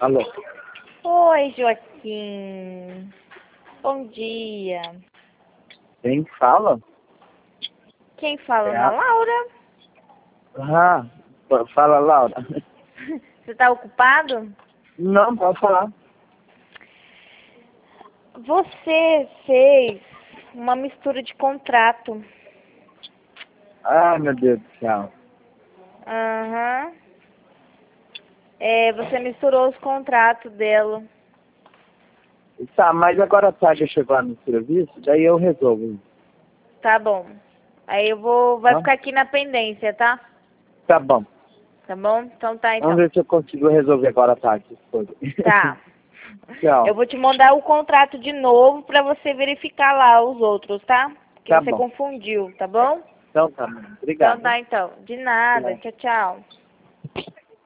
Alô? Oi, Joaquim. Bom dia. Quem fala? Quem fala? É Ana a... Laura. Ah, fala, Laura. Você tá ocupado? Não, pode falar. Você fez uma mistura de contrato. Ah, meu Deus do céu. Aham. Você misturou os contratos dela. Tá, mas agora a tarde chegou lá no serviço, daí eu resolvo. Tá bom. Aí vai Tá? ficar aqui na pendência, tá? Tá bom. Tá bom? Então tá, Vamos então. ver se eu consigo resolver agora à tarde. Tá. Tchau. Eu vou te mandar o contrato de novo pra você verificar lá os outros, tá? Que Tá você bom. confundiu, tá bom? Então tá, Então obrigado. tá, então. De nada. Tchau. Tchau, tchau.